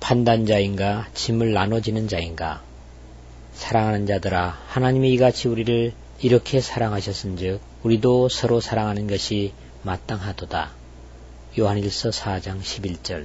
판단자인가 짐을 나눠지는 자인가. 사랑하는 자들아, 하나님이 이같이 우리를 이렇게 사랑하셨은즉 우리도 서로 사랑하는 것이 마땅하도다. 요한일서 4장 11절.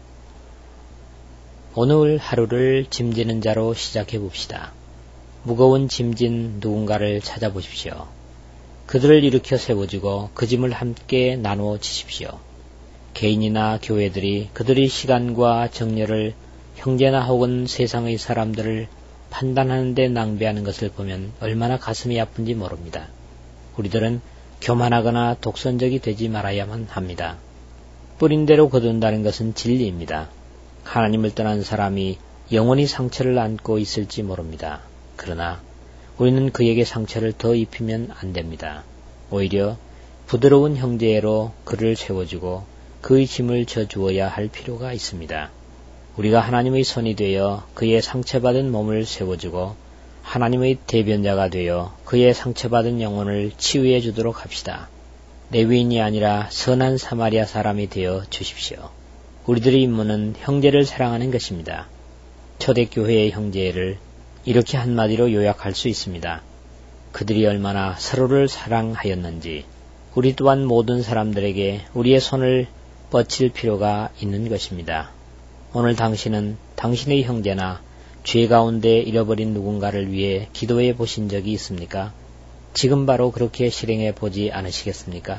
오늘 하루를 짐지는 자로 시작해 봅시다. 무거운 짐진 누군가를 찾아보십시오. 그들을 일으켜 세워주고 그 짐을 함께 나누어 지십시오. 개인이나 교회들이 그들의 시간과 정열을 형제나 혹은 세상의 사람들을 판단하는 데 낭비하는 것을 보면 얼마나 가슴이 아픈지 모릅니다. 우리들은 교만하거나 독선적이 되지 말아야만 합니다. 뿌린 대로 거둔다는 것은 진리입니다. 하나님을 떠난 사람이 영원히 상처를 안고 있을지 모릅니다. 그러나 우리는 그에게 상처를 더 입히면 안 됩니다. 오히려 부드러운 형제로 그를 세워주고 그의 짐을 져주어야 할 필요가 있습니다. 우리가 하나님의 손이 되어 그의 상처받은 몸을 세워주고 하나님의 대변자가 되어 그의 상처받은 영혼을 치유해 주도록 합시다. 레위인이 아니라 선한 사마리아 사람이 되어 주십시오. 우리들의 임무는 형제를 사랑하는 것입니다. 초대교회의 형제를 이렇게 한마디로 요약할 수 있습니다. 그들이 얼마나 서로를 사랑하였는지 우리 또한 모든 사람들에게 우리의 손을 뻗칠 필요가 있는 것입니다. 오늘 당신은 당신의 형제나 죄 가운데 잃어버린 누군가를 위해 기도해 보신 적이 있습니까? 지금 바로 그렇게 실행해 보지 않으시겠습니까?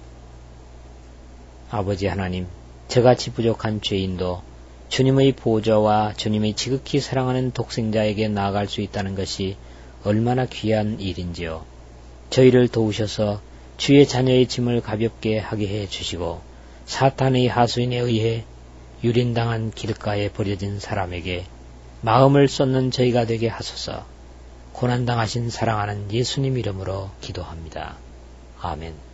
아버지 하나님, 저같이 부족한 죄인도 주님의 보좌와 주님의 지극히 사랑하는 독생자에게 나아갈 수 있다는 것이 얼마나 귀한 일인지요. 저희를 도우셔서 주의 자녀의 짐을 가볍게 하게 해 주시고 사탄의 하수인에 의해 유린당한 길가에 버려진 사람에게 마음을 쏟는 저희가 되게 하소서. 고난당하신 사랑하는 예수님 이름으로 기도합니다. 아멘.